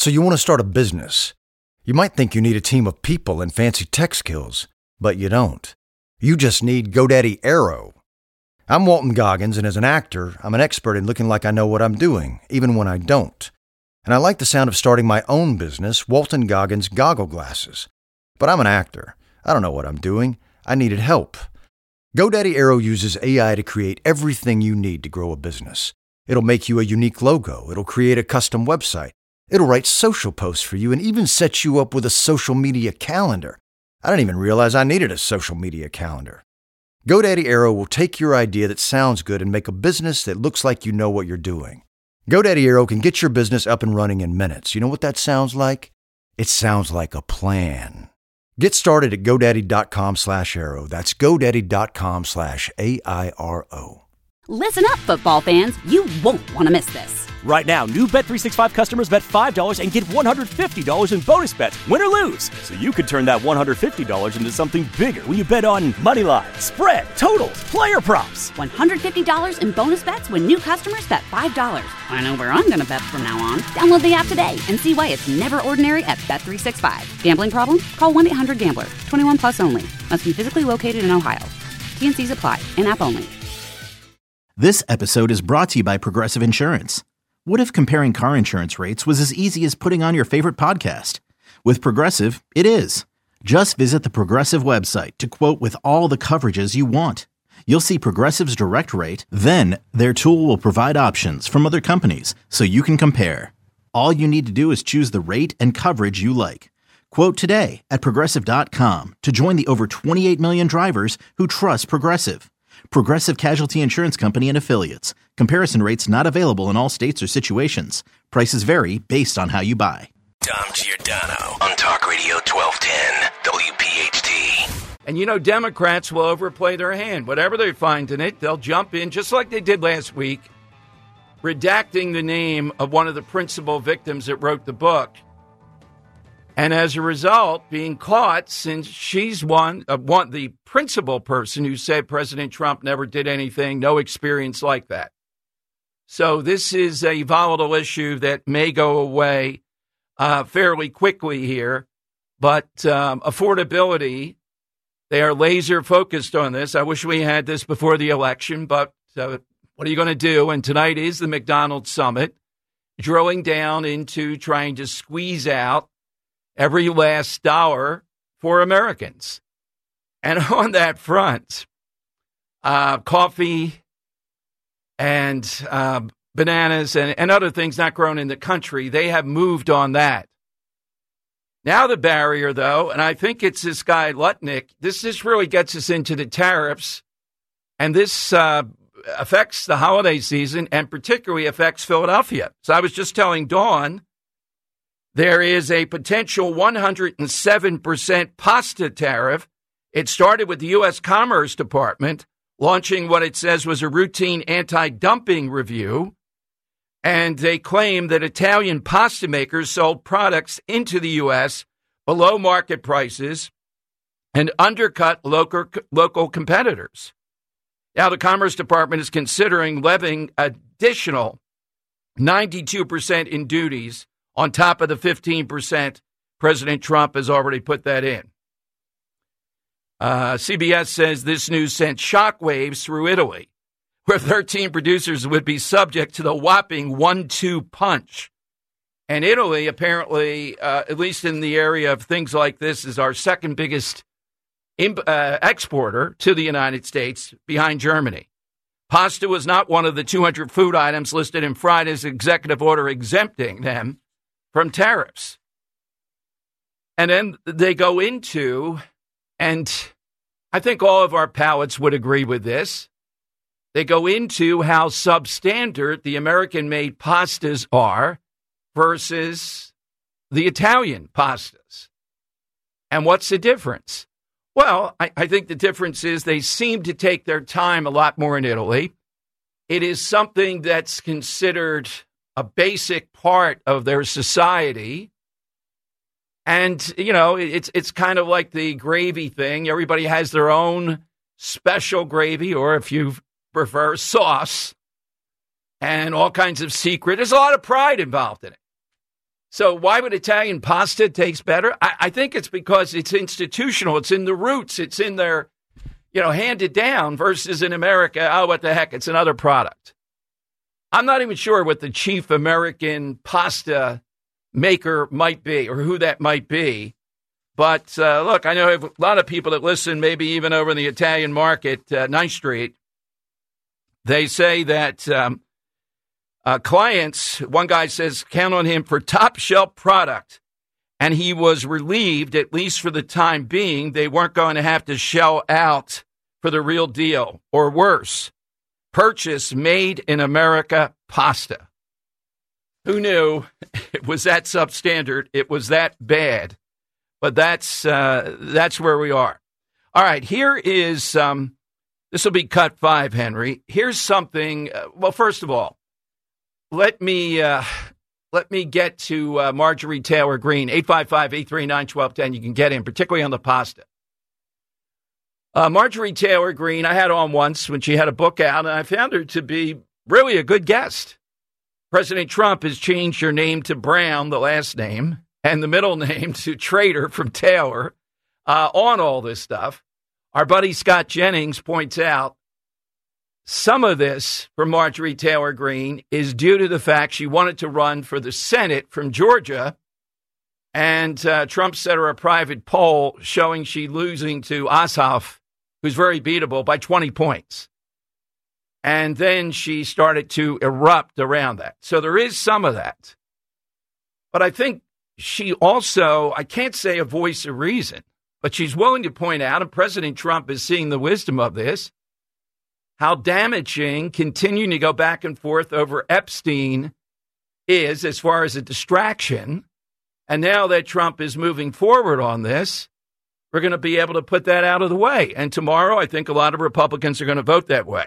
So you want to start a business. You might think you need a team of people and fancy tech skills, but you don't. You just need GoDaddy Aero. I'm Walton Goggins, and as an actor, I'm an expert in looking like I know what I'm doing, even when I don't. And I like the sound of starting my own business, Walton Goggins Goggle Glasses. But I'm an actor. I don't know what I'm doing. I needed help. GoDaddy Aero uses AI to create everything you need to grow a business. It'll make you a unique logo. It'll create a custom website. It'll write social posts for you and even set you up with a social media calendar. I didn't even realize I needed a social media calendar. GoDaddy Aero will take your idea that sounds good and make a business that looks like you know what you're doing. GoDaddy Aero can get your business up and running in minutes. You know what that sounds like? It sounds like a plan. Get started at GoDaddy.com/Aero. That's GoDaddy.com/AIRO. Listen up, football fans. You won't want to miss this. Right now, new Bet365 customers bet $5 and get $150 in bonus bets, win or lose. So you could turn that $150 into something bigger when you bet on money line, spread, totals, player props. $150 in bonus bets when new customers bet $5. I know where I'm going to bet from now on. Download the app today and see why it's never ordinary at Bet365. Gambling problem? Call 1-800-GAMBLER. 21 plus only. Must be physically located in Ohio. T&Cs apply. In-app only. This episode is brought to you by Progressive Insurance. What if comparing car insurance rates was as easy as putting on your favorite podcast? With Progressive, it is. Just visit the Progressive website to quote with all the coverages you want. You'll see Progressive's direct rate, then their tool will provide options from other companies so you can compare. All you need to do is choose the rate and coverage you like. Quote today at Progressive.com to join the over 28 million drivers who trust Progressive. Progressive Casualty Insurance Company and Affiliates. Comparison rates not available in all states or situations. Prices vary based on how you buy. Dom Giordano on Talk Radio 1210 WPHT. And you know, Democrats will overplay their hand. Whatever they find in it, they'll jump in, just like they did last week, redacting the name of one of the principal victims that wrote the book. And as a result, being caught, since she's the principal person who said President Trump never did anything, no experience like that. So this is a volatile issue that may go away fairly quickly here. But affordability, they are laser focused on this. I wish we had this before the election, but what are you going to do? And tonight is the McDonald's Summit, drilling down into trying to squeeze out every last dollar for Americans. And on that front, coffee and bananas and other things not grown in the country, they have moved on that. Now the barrier, though, and I think it's this guy Lutnick, this really gets us into the tariffs, and this affects the holiday season and particularly affects Philadelphia. So I was just telling Dawn, there is a potential 107% pasta tariff. It started with the U.S. Commerce Department launching what it says was a routine anti-dumping review. And they claim that Italian pasta makers sold products into the U.S. below market prices and undercut local competitors. Now, the Commerce Department is considering levying additional 92% in duties on top of the 15% President Trump has already put that in. CBS says this news sent shockwaves through Italy, where 13 producers would be subject to the whopping 1-2 punch. And Italy, apparently, at least in the area of things like this, is our second biggest exporter to the United States, behind Germany. Pasta was not one of the 200 food items listed in Friday's executive order exempting them from tariffs. And then they go into, and I think all of our palates would agree with this, they go into how substandard the American-made pastas are versus the Italian pastas. And what's the difference? Well, I think the difference is they seem to take their time a lot more in Italy. It is something that's considered a basic part of their society. And, you know, it's kind of like the gravy thing. Everybody has their own special gravy, or if you prefer, sauce, and all kinds of secret. There's a lot of pride involved in it. So why would Italian pasta taste better? I think it's because it's institutional. It's in the roots. It's in their, handed down versus in America. Oh, what the heck? It's another product. I'm not even sure what the chief American pasta maker might be or who that might be. But look, I know a lot of people that listen, maybe even over in the Italian market, 9th Street. They say that clients, one guy says, count on him for top shelf product. And he was relieved, at least for the time being, they weren't going to have to shell out for the real deal. Or worse, purchase made in America pasta. Who knew it was that substandard? It was that bad. But that's where we are. All right, here is, this will be cut 5, Henry. Here's something, well, first of all, let me get to Marjorie Taylor Greene, 855-839-1210. You can get in, particularly on the pasta. Marjorie Taylor Greene, I had on once when she had a book out, and I found her to be really a good guest. President Trump has changed her name to Brown, the last name, and the middle name to Trader from Taylor on all this stuff. Our buddy Scott Jennings points out some of this from Marjorie Taylor Greene is due to the fact she wanted to run for the Senate from Georgia, and Trump set her a private poll showing she losing to Ossoff, who's very beatable, by 20 points. And then she started to erupt around that. So there is some of that. But I think she also, I can't say a voice of reason, but she's willing to point out, and President Trump is seeing the wisdom of this, how damaging continuing to go back and forth over Epstein is as far as a distraction. And now that Trump is moving forward on this, we're going to be able to put that out of the way. And tomorrow, I think a lot of Republicans are going to vote that way.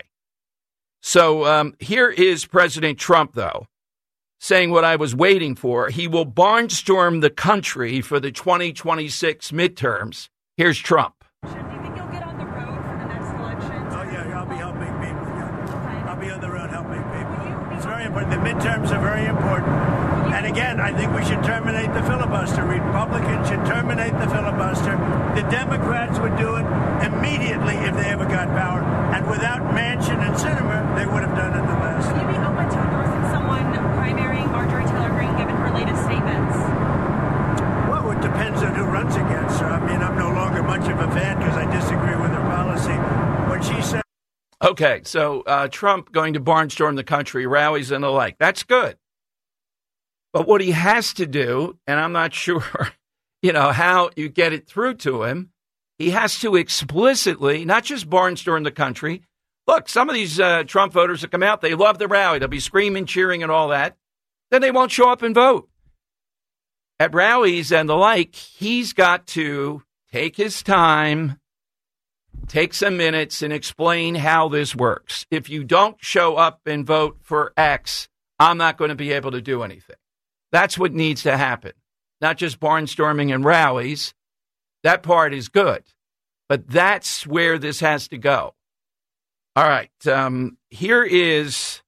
So here is President Trump, though, saying what I was waiting for. He will barnstorm the country for the 2026 midterms. Here's Trump. Do you think you'll get on the road for the next election? Oh, yeah, I'll be helping people. Yeah. I'll be on the road helping people. It's very important. The midterms are very important. And again, I think we should terminate the filibuster. Republicans should terminate the filibuster. The Democrats would do it immediately if they ever got power. And without Manchin and Sinema, they would have done it the last time. Would you be open to endorsing someone primarying Marjorie Taylor Greene given her latest statements? Well, it depends on who runs against her. I mean, I'm no longer much of a fan because I disagree with her policy. When she said... Okay, so Trump going to barnstorm the country, rallies and the like. That's good. But what he has to do, and I'm not sure, how you get it through to him, he has to explicitly, not just barnstorm the country. Look, some of these Trump voters that come out, they love the rally. They'll be screaming, cheering, and all that. Then they won't show up and vote. At rallies and the like, he's got to take his time, take some minutes, and explain how this works. If you don't show up and vote for X, I'm not going to be able to do anything. That's what needs to happen. Not just barnstorming and rallies. That part is good. But that's where this has to go. All right. Here's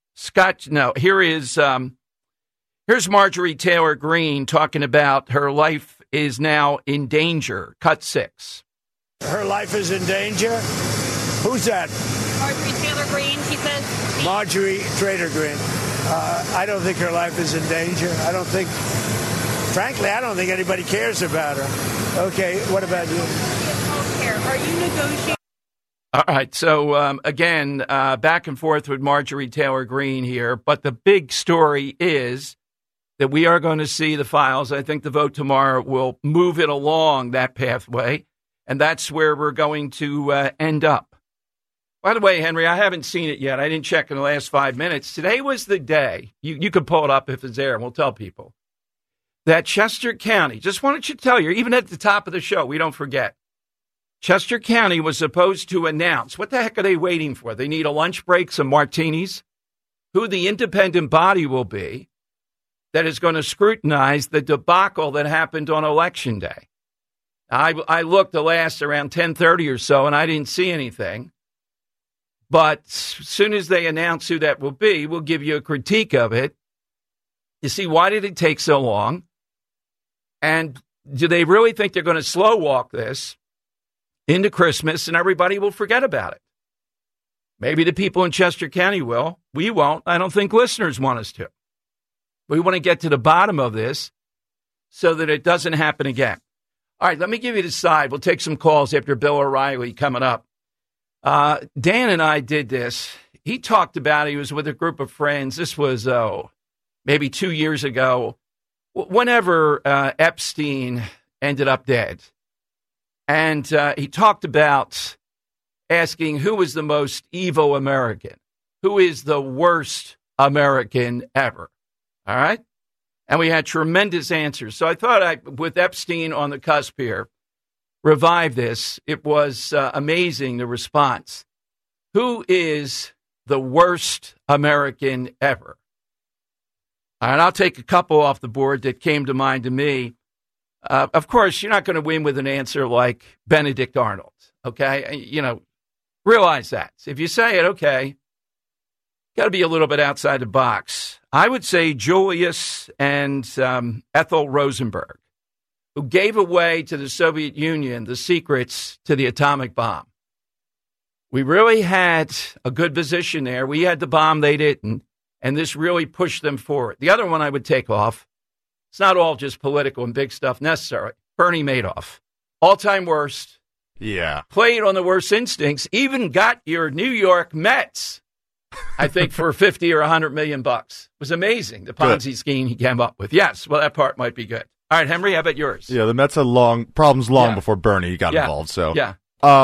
Marjorie Taylor Greene talking about her life is now in danger. Cut 6. Her life is in danger? Who's that? Marjorie Taylor Greene, she says. Marjorie Taylor Greene. I don't think her life is in danger. Frankly, I don't think anybody cares about her. Okay, what about you? Are you negotiating? All right, so again, back and forth with Marjorie Taylor Greene here, but the big story is that we are going to see the files. I think the vote tomorrow will move it along that pathway, and that's where we're going to end up. By the way, Henry, I haven't seen it yet. I didn't check in the last 5 minutes. Today was the day, you could pull it up if it's there, and we'll tell people, that Chester County, just wanted to tell you, even at the top of the show, we don't forget, Chester County was supposed to announce, what the heck are they waiting for? They need a lunch break, some martinis, who the independent body will be that is going to scrutinize the debacle that happened on Election Day. I looked the last around 10:30 or so, and I didn't see anything. But as soon as they announce who that will be, we'll give you a critique of it. You see, why did it take so long? And do they really think they're going to slow walk this into Christmas and everybody will forget about it? Maybe the people in Chester County will. We won't. I don't think listeners want us to. We want to get to the bottom of this so that it doesn't happen again. All right, let me give you the side. We'll take some calls after Bill O'Reilly coming up. Dan and I did this. He talked about he was with a group of friends. This was, maybe 2 years ago, whenever Epstein ended up dead. And he talked about asking who was the most evil American, who is the worst American ever. All right? And we had tremendous answers. So I thought with Epstein on the cusp here, revive this. It was amazing, the response. Who is the worst American ever? And I'll take a couple off the board that came to mind to me. Of course, you're not going to win with an answer like Benedict Arnold, okay? Realize that. If you say it, okay, got to be a little bit outside the box. I would say Julius and Ethel Rosenberg, who gave away to the Soviet Union the secrets to the atomic bomb. We really had a good position there. We had the bomb, they didn't, and this really pushed them forward. The other one I would take off, it's not all just political and big stuff necessary. Bernie Madoff, all-time worst. Yeah. Played on the worst instincts, even got your New York Mets, I think, for $50 or $100 million. It was amazing, the Ponzi scheme he came up with. Yes, well, that part might be good. All right, Henry, how about yours? Yeah, the Mets had problems before Bernie got involved. So yeah.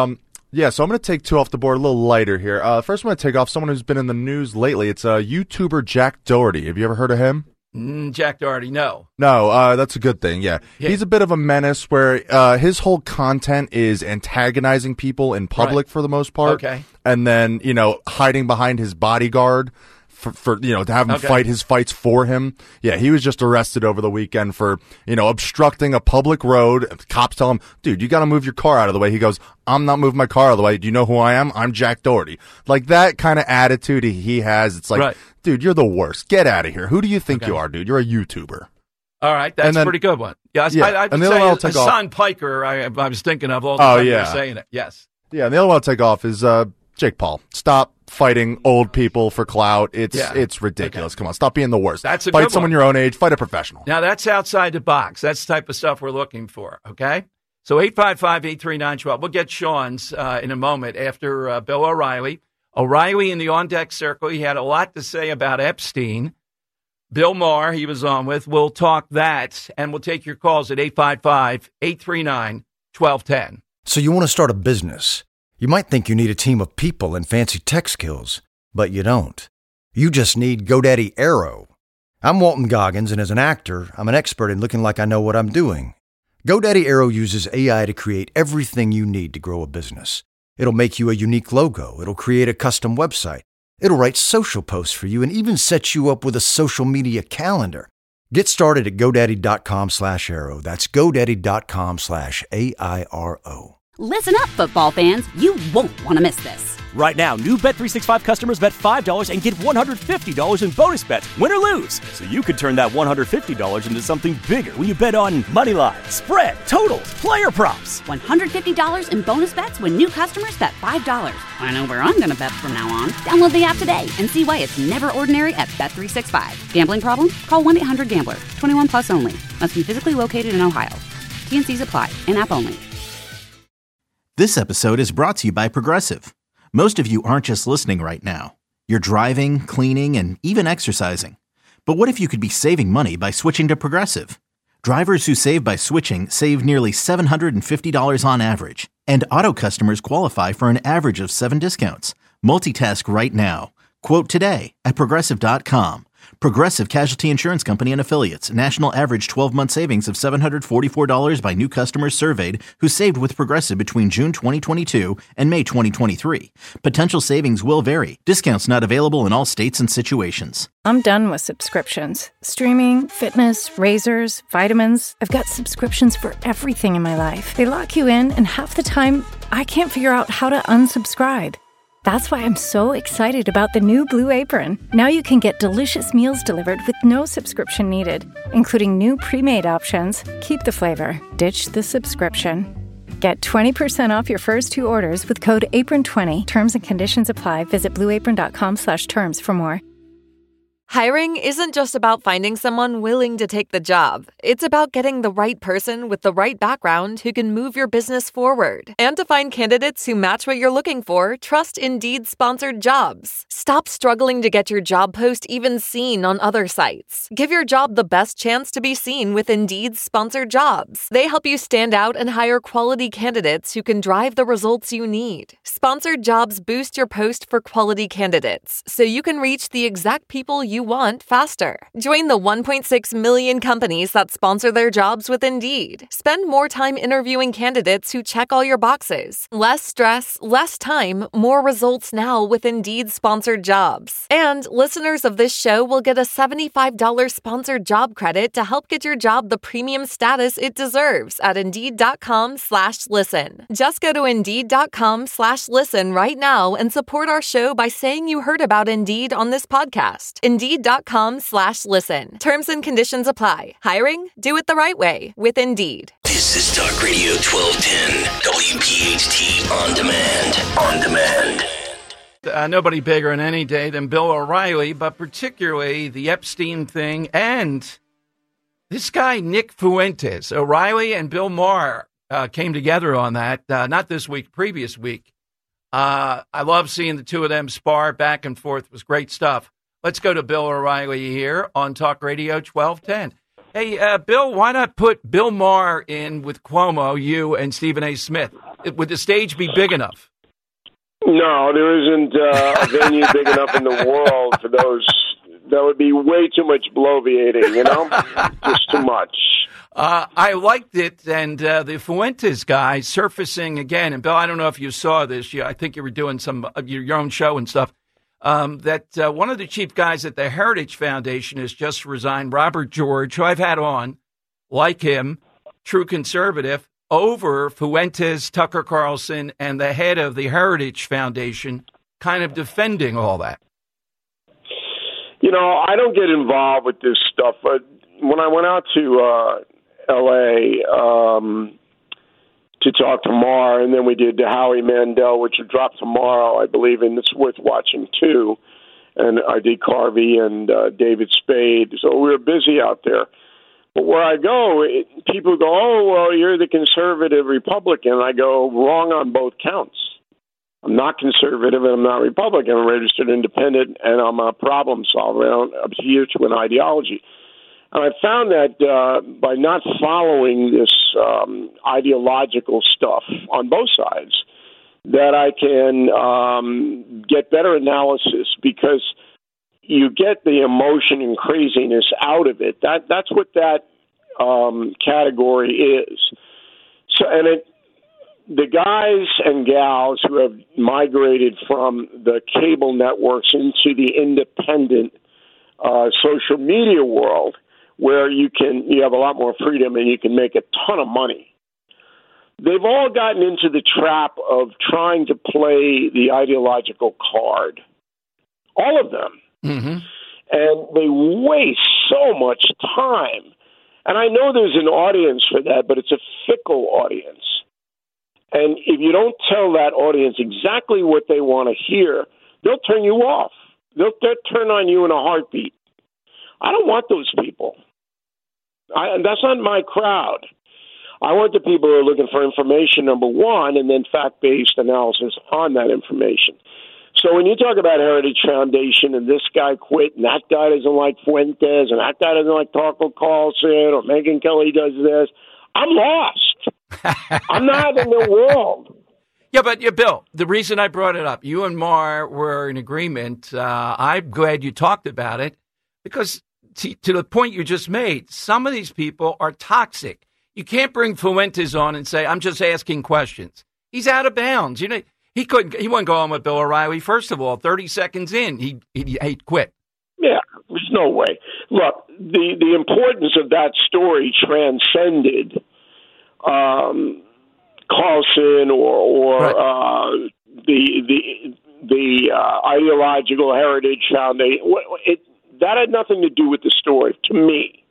So I'm going to take two off the board, a little lighter here. First, I'm going to take off someone who's been in the news lately. It's YouTuber Jack Doherty. Have you ever heard of him? Jack Doherty, no. No, that's a good thing, yeah. He's a bit of a menace where his whole content is antagonizing people in public for the most part. Okay. And then, hiding behind his bodyguard for to have him fight his fights for him. Yeah, he was just arrested over the weekend for, obstructing a public road. Cops tell him, dude, you got to move your car out of the way. He goes, I'm not moving my car out of the way. Do you know who I am? I'm Jack Doherty. Like that kind of attitude he has. It's like, dude, you're the worst. Get out of here. Who do you think you are, dude? You're a YouTuber. All right, that's a pretty good one. Yes, yeah. I would say Hassan Piker, I was thinking of all the time you were saying it. Yes. Yeah, and the other one I'll take off is Jake Paul. Stop fighting old people for clout. It's ridiculous. Come on, stop being the worst. That's a fight good someone one. your own age. Fight a professional. Now, that's outside the box. That's the type of stuff we're looking for, okay? So 855-839-12. We'll get Sean's in a moment after Bill O'Reilly. O'Reilly in the on-deck circle, he had a lot to say about Epstein. Bill Maher, he was on with. We'll talk that, and we'll take your calls at 855-839-1210. So you want to start a business. You might think you need a team of people and fancy tech skills, but you don't. You just need GoDaddy Aero. I'm Walton Goggins, and as an actor, I'm an expert in looking like I know what I'm doing. GoDaddy Aero uses AI to create everything you need to grow a business. It'll make you a unique logo. It'll create a custom website. It'll write social posts for you and even set you up with a social media calendar. Get started at GoDaddy.com/Aero. That's GoDaddy.com/AIRO. Listen up, football fans. You won't want to miss this. Right now, new Bet365 customers bet $5 and get $150 in bonus bets, win or lose. So you could turn that $150 into something bigger when you bet on money line, spread, totals, player props. $150 in bonus bets when new customers bet $5. I know where I'm going to bet from now on. Download the app today and see why it's never ordinary at Bet365. Gambling problem? Call 1-800-GAMBLER. 21 plus only. Must be physically located in Ohio. T&Cs apply. In-app only. This episode is brought to you by Progressive. Most of you aren't just listening right now. You're driving, cleaning, and even exercising. But what if you could be saving money by switching to Progressive? Drivers who save by switching save nearly $750 on average. And auto customers qualify for an average of 7 discounts. Multitask right now. Quote today at Progressive.com. Progressive Casualty Insurance Company and Affiliates. National average 12-month savings of $744 by new customers surveyed who saved with Progressive between June 2022 and May 2023. Potential savings will vary. Discounts not available in all states and situations. I'm done with subscriptions. Streaming, fitness, razors, vitamins. I've got subscriptions for everything in my life. They lock you in, and half the time, I can't figure out how to unsubscribe. That's why I'm so excited about the new Blue Apron. Now you can get delicious meals delivered with no subscription needed, including new pre-made options. Keep the flavor, ditch the subscription. Get 20% off your first 2 orders with code APRON20. Terms and conditions apply. Visit blueapron.com/terms for more. Hiring isn't just about finding someone willing to take the job. It's about getting the right person with the right background who can move your business forward. And to find candidates who match what you're looking for, trust Indeed-sponsored jobs. Stop struggling to get your job post even seen on other sites. Give your job the best chance to be seen with Indeed-sponsored jobs. They help you stand out and hire quality candidates who can drive the results you need. Sponsored jobs boost your post for quality candidates, so you can reach the exact people you want faster. Join the 1.6 million companies that sponsor their jobs with Indeed. Spend more time interviewing candidates who check all your boxes. Less stress, less time, more results now with Indeed-sponsored jobs. And listeners of this show will get a $75 sponsored job credit to help get your job the premium status it deserves at Indeed.com/listen. Just go to Indeed.com/listen right now and support our show by saying you heard about Indeed on this podcast. Indeed.com/listen. Terms and conditions apply. Hiring? Do it the right way with Indeed. This is Talk Radio 1210, WPHT On Demand. On Demand. Nobody bigger in any day than Bill O'Reilly, but particularly the Epstein thing and this guy, Nick Fuentes. O'Reilly and Bill Maher came together on that, not this week, previous week. I love seeing the two of them spar back and forth. It was great stuff. Let's go to Bill O'Reilly here on Talk Radio 1210. Hey, Bill, why not put Bill Maher in with Cuomo, you, and Stephen A. Smith? Would the stage be big enough? No, there isn't a venue big enough in the world for those. That would be way too much bloviating, just too much. I liked it, and the Fuentes guy surfacing again. And, Bill, I don't know if you saw this. I think you were doing some of your own show and stuff. That one of the chief guys at the Heritage Foundation has just resigned, Robert George, who I've had on, like him, true conservative, over Fuentes, Tucker Carlson, and the head of the Heritage Foundation, kind of defending all that. I don't get involved with this stuff. But when I went out to L.A., to talk to Maher, and then we did the Howie Mandel, which will drop tomorrow, I believe, and it's worth watching too. And I did Carvey and David Spade, so we were busy out there. But where I go, people go, "Oh, well, you're the conservative Republican." I go, wrong on both counts. I'm not conservative and I'm not Republican. I'm registered independent and I'm a problem solver. I don't adhere to an ideology. And I found that by not following this ideological stuff on both sides, that I can get better analysis because you get the emotion and craziness out of it. That's what that category is. So, and the guys and gals who have migrated from the cable networks into the independent social media world, where you have a lot more freedom and you can make a ton of money. They've all gotten into the trap of trying to play the ideological card. All of them. Mm-hmm. And they waste so much time. And I know there's an audience for that, but it's a fickle audience. And if you don't tell that audience exactly what they want to hear, they'll turn you off. They'll turn on you in a heartbeat. I don't want those people. That's not my crowd. I want the people who are looking for information, number one, and then fact-based analysis on that information. So when you talk about Heritage Foundation and this guy quit and that guy doesn't like Fuentes and that guy doesn't like Tucker Carlson or Megyn Kelly does this, I'm lost. I'm not in the world. Yeah, but Bill, the reason I brought it up, you and Maher were in agreement. I'm glad you talked about it because to the point you just made, some of these people are toxic. You can't bring Fuentes on and say, I'm just asking questions. He's out of bounds. He wouldn't go on with Bill O'Reilly. First of all, 30 seconds in, he'd quit. Yeah, there's no way. Look, the importance of that story transcended Carlson or right. the Ideological Heritage Foundation. That had nothing to do with the story to me.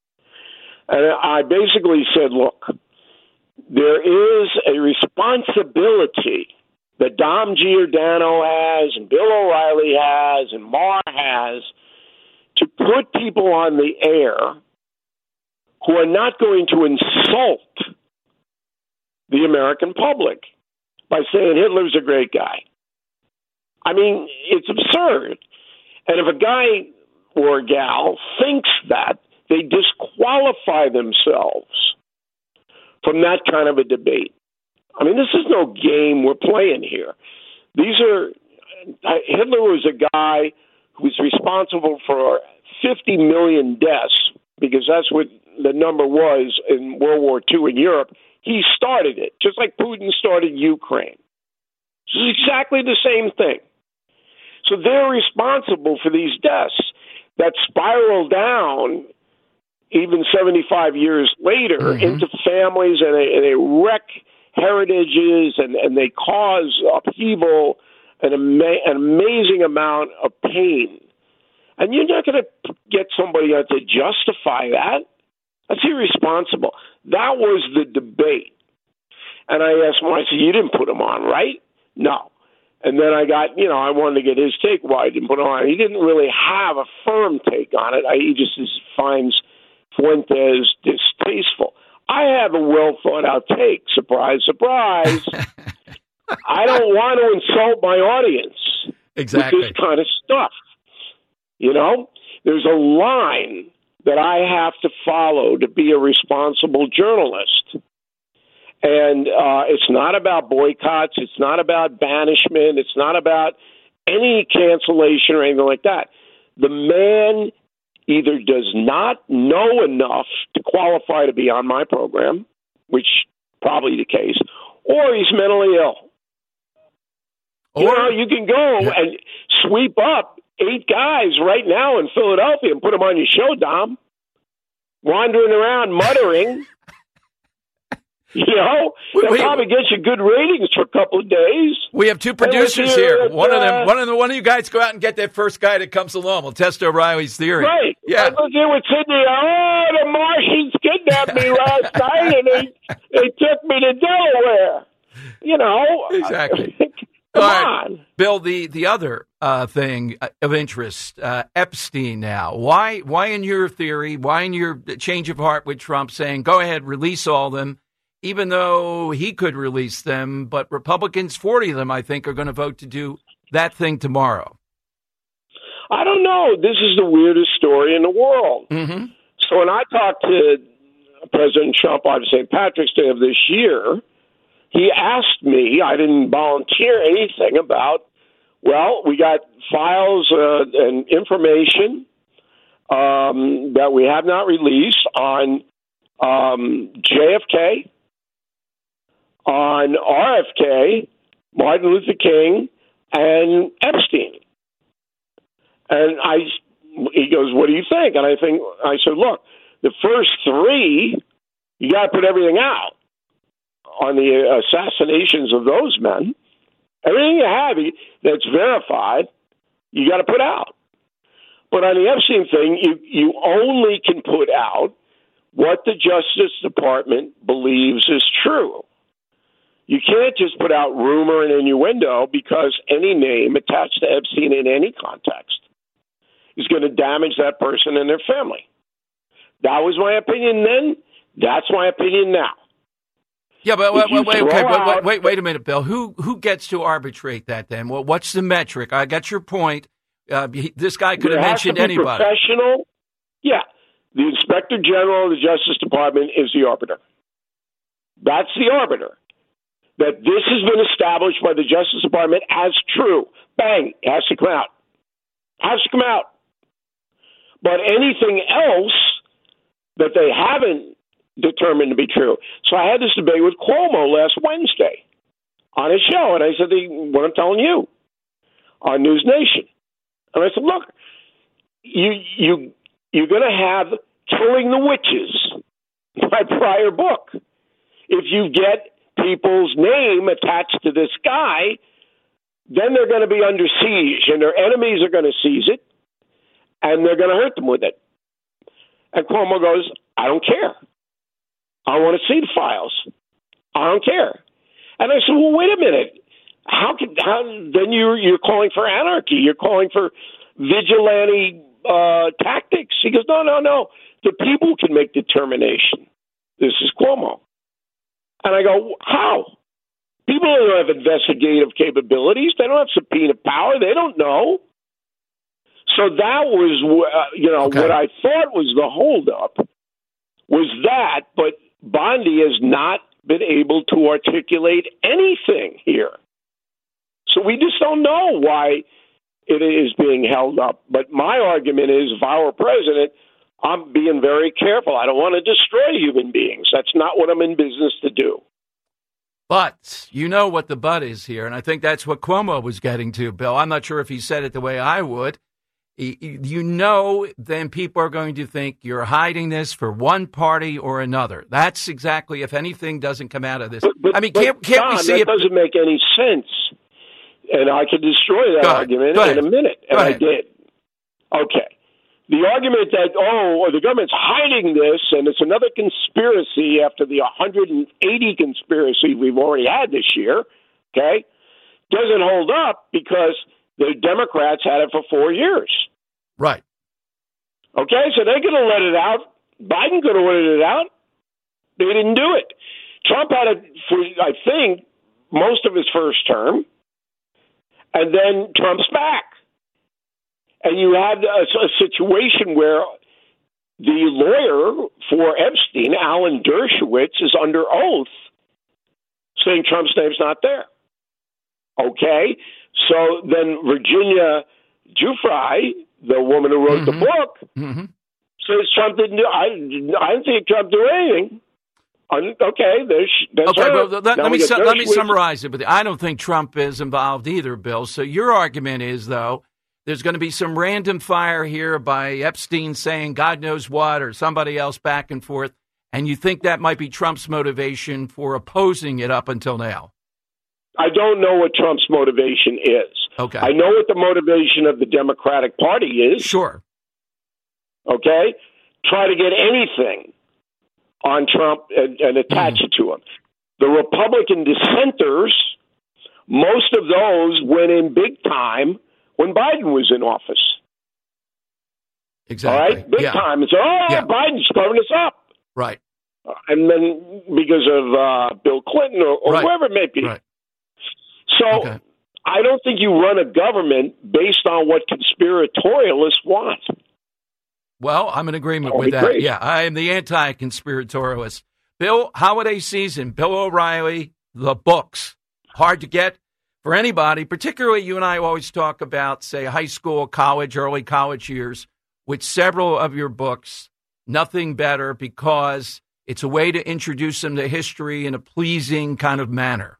And I basically said, look, there is a responsibility that Dom Giordano has and Bill O'Reilly has and Maher has to put people on the air who are not going to insult the American public by saying Hitler's a great guy. I mean, it's absurd. And if a guy or a gal thinks that, they disqualify themselves from that kind of a debate. I mean, this is no game we're playing here. Hitler was a guy who was responsible for 50 million deaths, because that's what the number was in World War II in Europe. He started it, just like Putin started Ukraine. It's exactly the same thing. So they're responsible for these deaths that spiral down even 75 years later into families, and they wreck heritages, and they cause upheaval and an amazing amount of pain. And you're not going to get somebody to justify that. That's irresponsible. That was the debate. And I asked him, I said, you didn't put him on, right? No. And then I wanted to get his take why I didn't put him on. He didn't really have a firm take on it. He just finds Fuentes distasteful. I have a well-thought-out take. Surprise, surprise. I don't want to insult my audience with this kind of stuff. You know, there's a line that I have to follow to be a responsible journalist. And it's not about boycotts. It's not about banishment. It's not about any cancellation or anything like that. The man either does not know enough to qualify to be on my program, which probably the case, or he's mentally ill. Or you can go and sweep up 8 guys right now in Philadelphia and put them on your show, Dom, wandering around muttering. You know, they'll probably get you good ratings for a couple of days. We have 2 producers here. One of you guys go out and get that first guy that comes along. We'll test O'Reilly's theory. Right. Yeah. I was here with Sydney. The Martians kidnapped me last night, and they took me to Delaware. You know. Exactly. Come on. Bill, the other thing of interest, Epstein now. Why in your theory, why in your change of heart with Trump saying, go ahead, release all of them, even though he could release them, but Republicans, 40 of them, I think, are going to vote to do that thing tomorrow? I don't know. This is the weirdest story in the world. Mm-hmm. So when I talked to President Trump on St. Patrick's Day of this year, he asked me, I didn't volunteer anything about, well, we got files and information that we have not released on JFK, on RFK, Martin Luther King, and Epstein. And he goes, what do you think? And I said, look, the first 3, you got to put everything out on the assassinations of those men. Everything you have that's verified, you got to put out. But on the Epstein thing, you only can put out what the Justice Department believes is true. You can't just put out rumor and innuendo, because any name attached to Epstein in any context is going to damage that person and their family. That was my opinion then. That's my opinion now. Yeah, but wait a minute, Bill. Who gets to arbitrate that then? Well, what's the metric? I got your point. This guy could have mentioned anybody. Professional. Yeah. The Inspector General of the Justice Department is the arbiter. That's the arbiter. That this has been established by the Justice Department as true. Bang, it has to come out. Has to come out. But anything else that they haven't determined to be true. So I had this debate with Cuomo last Wednesday on his show, and I said, what I'm telling you on News Nation. And I said, look, you're going to have Killing the Witches, my prior book. If you get people's name attached to this guy, then they're going to be under siege, and their enemies are going to seize it, and they're going to hurt them with it. And Cuomo goes, I don't care. I want to see the files. I don't care. And I said, well, wait a minute. How then you're calling for anarchy? You're calling for vigilante tactics? He goes, no. The people can make determination. This is Cuomo. And I go, how? People don't have investigative capabilities. They don't have subpoena power. They don't know. So that was, what I thought was the holdup was that, but Bondi has not been able to articulate anything here. So we just don't know why it is being held up. But my argument is, if I were president, I'm being very careful. I don't want to destroy human beings. That's not what I'm in business to do. But you know what the but is here, and I think that's what Cuomo was getting to, Bill. I'm not sure if he said it the way I would. Then people are going to think you're hiding this for one party or another. That's exactly, if anything doesn't come out of this. Can't Don, we see that it? Doesn't make any sense. And I could destroy that argument in a minute, and I did. Okay. The argument that, the government's hiding this, and it's another conspiracy after the 180 conspiracy we've already had this year, okay, doesn't hold up because the Democrats had it for 4 years. Right. Okay, so they could have let it out. Biden could have let it out. They didn't do it. Trump had it for, I think, most of his first term, and then Trump's back. And you had a situation where the lawyer for Epstein, Alan Dershowitz, is under oath saying Trump's name's not there. Okay? So then Virginia Giuffre, the woman who wrote the book, says Trump didn't do. I didn't think Trump did anything. Okay, that's okay. her. Well, let me summarize it. But I don't think Trump is involved either, Bill. So your argument is, though, there's going to be some random fire here by Epstein saying God knows what, or somebody else back and forth, and you think that might be Trump's motivation for opposing it up until now. I don't know what Trump's motivation is. Okay. I know what the motivation of the Democratic Party is. Sure. Okay? Try to get anything on Trump and attach it to him. The Republican dissenters, most of those went in big time when Biden was in office. Exactly. All right? Big time. And said, Biden's covering us up. Right. And then because of Bill Clinton or whoever it may be. Right. So I don't think you run a government based on what conspiratorialists want. Well, I'm in agreement with that. Great. Yeah, I am the anti-conspiratorialist. Bill, holiday season, Bill O'Reilly, the books. Hard to get for anybody, particularly you and I always talk about, say, high school, college, early college years, with several of your books. Nothing better because it's a way to introduce them to history in a pleasing kind of manner.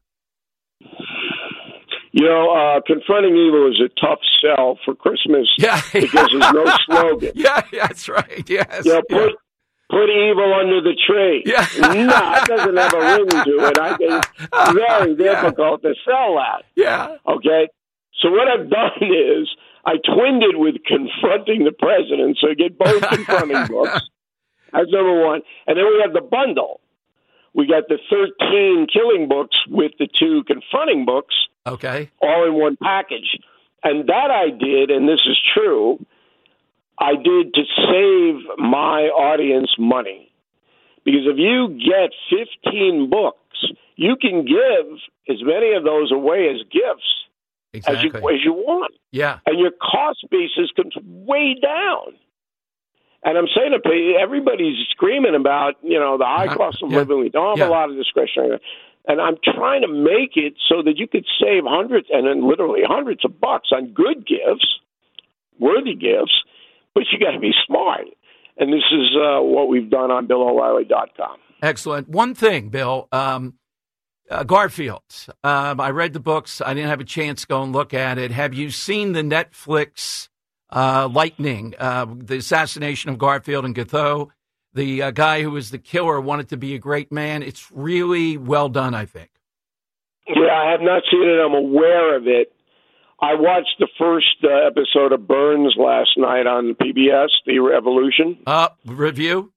You know, confronting evil is a tough sell for Christmas because there's no slogan. Yeah, that's right. Yes. You know, put evil under the tree. Yeah. No, it doesn't have a ring to it. I think it's very difficult to sell that. Yeah. Okay. So what I've done is I twinned it with confronting the president, so you get both confronting books. That's number one. And then we have the bundle. We got the 13 killing books with the 2 confronting books. Okay. All in one package. And that I did, and this is true, I did to save my audience money. Because if you get 15 books, you can give as many of those away as gifts as you want. Yeah. And your cost basis comes way down. And I'm saying to everybody's screaming about, the high cost of living. We don't have a lot of discretionary. And I'm trying to make it so that you could save hundreds and then literally hundreds of bucks on good gifts, worthy gifts, but you got to be smart. And this is what we've done on BillO'Reilly.com. Excellent. One thing, Bill, Garfield. I read the books. I didn't have a chance to go and look at it. Have you seen the Netflix Lightning, the assassination of Garfield and Gotho? The guy who was the killer wanted to be a great man. It's really well done, I think. Yeah, I have not seen it. I'm aware of it. I watched the first episode of Burns last night on PBS, The Revolution. Review?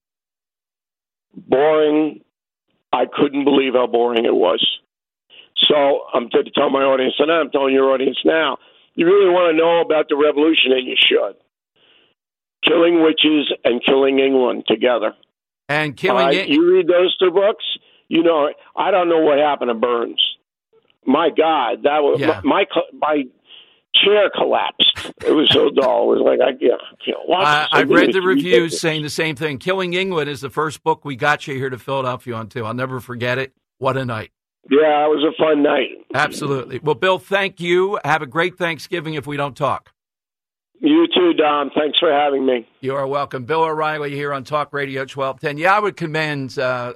Boring. I couldn't believe how boring it was. So I'm to tell my audience, and I'm telling your audience now, you really want to know about the revolution, and you should. Killing Witches and Killing England together. And Killing you read those two books, you know, I don't know what happened to Burns. My God, that was my chair collapsed. It was so dull. It was like I can't watch. I read the reviews saying the same thing. Killing England is the first book we got you here to Philadelphia on too. I'll never forget it. What a night. Yeah, it was a fun night. Absolutely. Well, Bill, thank you. Have a great Thanksgiving if we don't talk. You too, Dom. Thanks for having me. You are welcome. Bill O'Reilly here on Talk Radio 1210. Yeah, I would commend,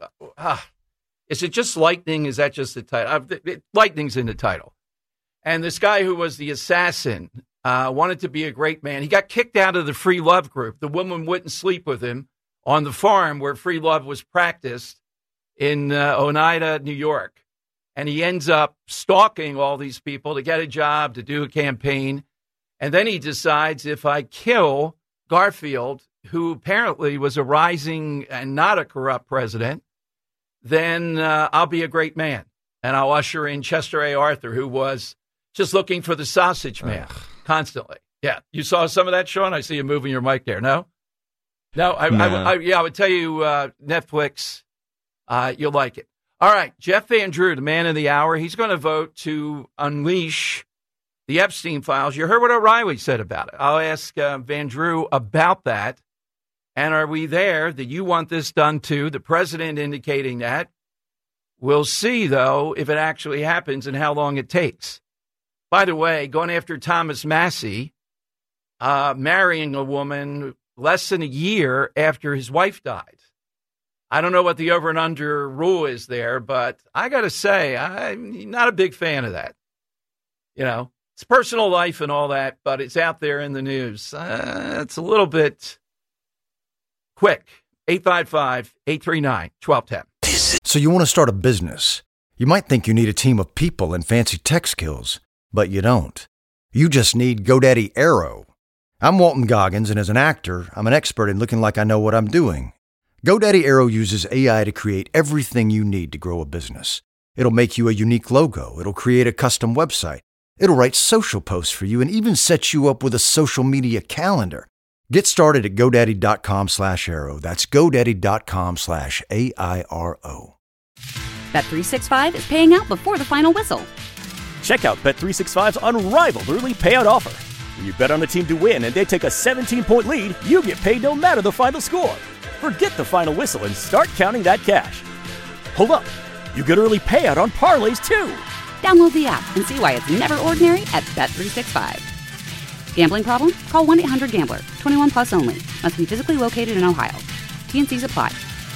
is it just Lightning? Is that just the title? Lightning's in the title. And this guy who was the assassin wanted to be a great man. He got kicked out of the Free Love group. The woman wouldn't sleep with him on the farm where Free Love was practiced in Oneida, New York. And he ends up stalking all these people to get a job, to do a campaign. And then he decides, if I kill Garfield, who apparently was a rising and not a corrupt president, then I'll be a great man. And I'll usher in Chester A. Arthur, who was just looking for the sausage man constantly. Yeah. You saw some of that, Sean? I see you moving your mic there. No? No, I would tell you Netflix, you'll like it. All right, Jeff Van Drew, the man of the hour, he's going to vote to unleash the Epstein files. You heard what O'Reilly said about it. I'll ask Van Drew about that. And are we there that you want this done too? The president indicating that. We'll see, though, if it actually happens and how long it takes. By the way, going after Thomas Massie, marrying a woman less than a year after his wife died. I don't know what the over and under rule is there, but I got to say, I'm not a big fan of that. You know, it's personal life and all that, but it's out there in the news. It's a little bit quick. 855-839-1210. So you want to start a business. You might think you need a team of people and fancy tech skills, but you don't. You just need GoDaddy Aero. I'm Walton Goggins, and as an actor, I'm an expert in looking like I know what I'm doing. GoDaddy Aero uses AI to create everything you need to grow a business. It'll make you a unique logo. It'll create a custom website. It'll write social posts for you and even set you up with a social media calendar. Get started at GoDaddy.com/Aero. That's GoDaddy.com/AIRO. Bet365 is paying out before the final whistle. Check out Bet365's unrivaled early payout offer. When you bet on a team to win and they take a 17-point lead, you get paid no matter the final score. Forget the final whistle and start counting that cash. Hold up. You get early payout on parlays, too. Download the app and see why it's never ordinary at Bet365. Gambling problem? Call 1-800-GAMBLER. 21 plus only. Must be physically located in Ohio. T&Cs apply.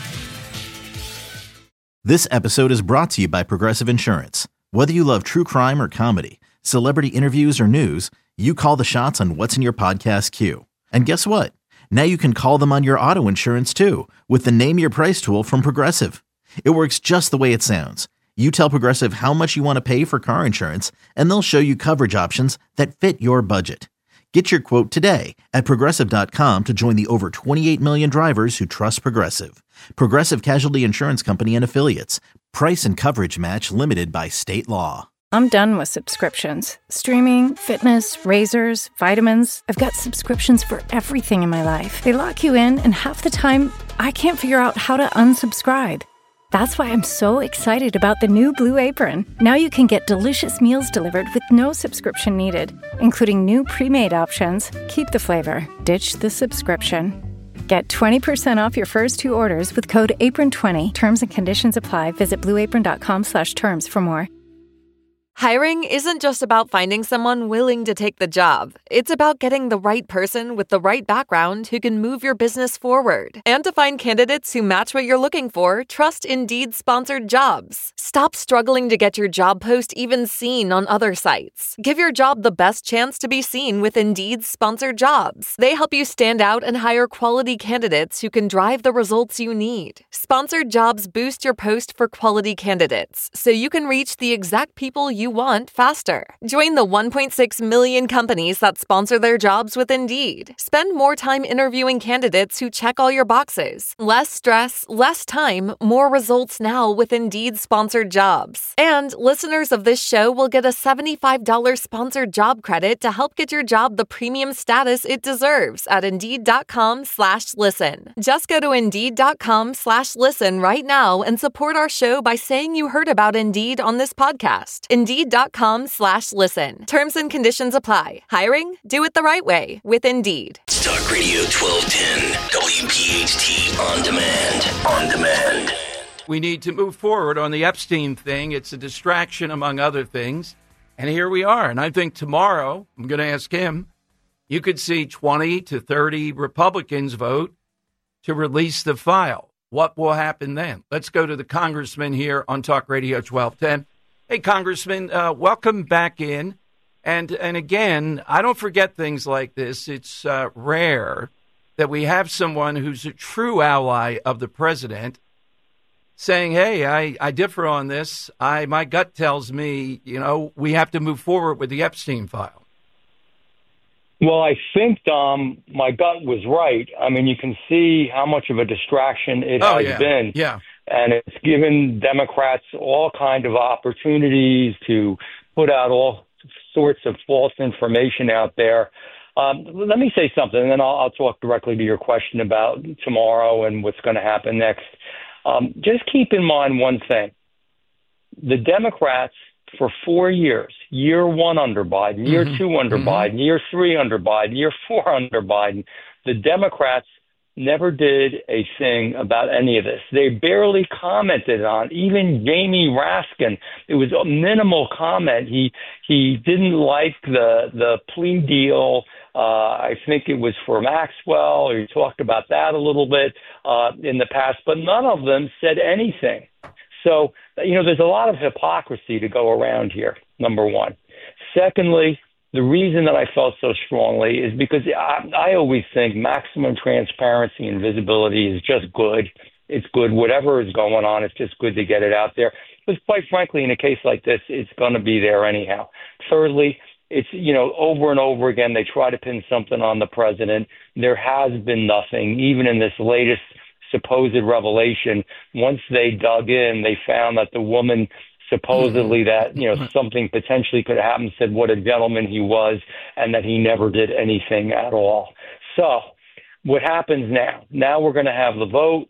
This episode is brought to you by Progressive Insurance. Whether you love true crime or comedy, celebrity interviews or news, you call the shots on what's in your podcast queue. And guess what? Now you can call them on your auto insurance too with the Name Your Price tool from Progressive. It works just the way it sounds. You tell Progressive how much you want to pay for car insurance, and they'll show you coverage options that fit your budget. Get your quote today at Progressive.com to join the over 28 million drivers who trust Progressive. Progressive Casualty Insurance Company and Affiliates. Price and coverage match limited by state law. I'm done with subscriptions. Streaming, fitness, razors, vitamins. I've got subscriptions for everything in my life. They lock you in, and half the time, I can't figure out how to unsubscribe. That's why I'm so excited about the new Blue Apron. Now you can get delicious meals delivered with no subscription needed, including new pre-made options. Keep the flavor, ditch the subscription. Get 20% off your first 2 orders with code APRON20. Terms and conditions apply. Visit blueapron.com/terms for more. Hiring isn't just about finding someone willing to take the job. It's about getting the right person with the right background who can move your business forward. And to find candidates who match what you're looking for, trust Indeed sponsored jobs. Stop struggling to get your job post even seen on other sites. Give your job the best chance to be seen with Indeed sponsored jobs. They help you stand out and hire quality candidates who can drive the results you need. Sponsored jobs boost your post for quality candidates, so you can reach the exact people you you want faster. Join the 1.6 million companies that sponsor their jobs with Indeed. Spend more time interviewing candidates who check all your boxes. Less stress, less time, more results now with Indeed sponsored jobs. And listeners of this show will get a $75 sponsored job credit to help get your job the premium status it deserves at Indeed.com/listen. Just go to Indeed.com/listen right now and support our show by saying you heard about Indeed on this podcast. Indeed.com/listen. Terms and conditions apply. Hiring? Do it the right way with Indeed. Talk Radio 1210, WPHT On Demand. On Demand. We need to move forward on the Epstein thing. It's a distraction, among other things. And here we are. And I think tomorrow, I'm going to ask him, you could see 20 to 30 Republicans vote to release the file. What will happen then? Let's go to the congressman here on Talk Radio 1210. Hey, Congressman, welcome back in. And again, I don't forget things like this. It's rare that we have someone who's a true ally of the president saying, hey, I differ on this. My gut tells me, we have to move forward with the Epstein file. Well, I think, Dom, my gut was right. I mean, you can see how much of a distraction it has been. Yeah. And it's given Democrats all kind of opportunities to put out all sorts of false information out there. Let me say something, and then I'll talk directly to your question about tomorrow and what's going to happen next. Just keep in mind one thing. The Democrats, for 4 years, year one under Biden, year two under Biden, year three under Biden, year four under Biden, the Democrats never did a thing about any of this. They barely commented on, even Jamie Raskin. It was a minimal comment. He didn't like the plea deal. I think it was for Maxwell. He talked about that a little bit in the past, but none of them said anything. So, there's a lot of hypocrisy to go around here, number one. Secondly, the reason that I felt so strongly is because I always think maximum transparency and visibility is just good. It's good. Whatever is going on, it's just good to get it out there. Because quite frankly, in a case like this, it's going to be there anyhow. Thirdly, it's, over and over again, they try to pin something on the president. There has been nothing, even in this latest supposed revelation. Once they dug in, they found that the woman supposedly that, something potentially could happen, said what a gentleman he was and that he never did anything at all. So what happens now? Now we're going to have the vote.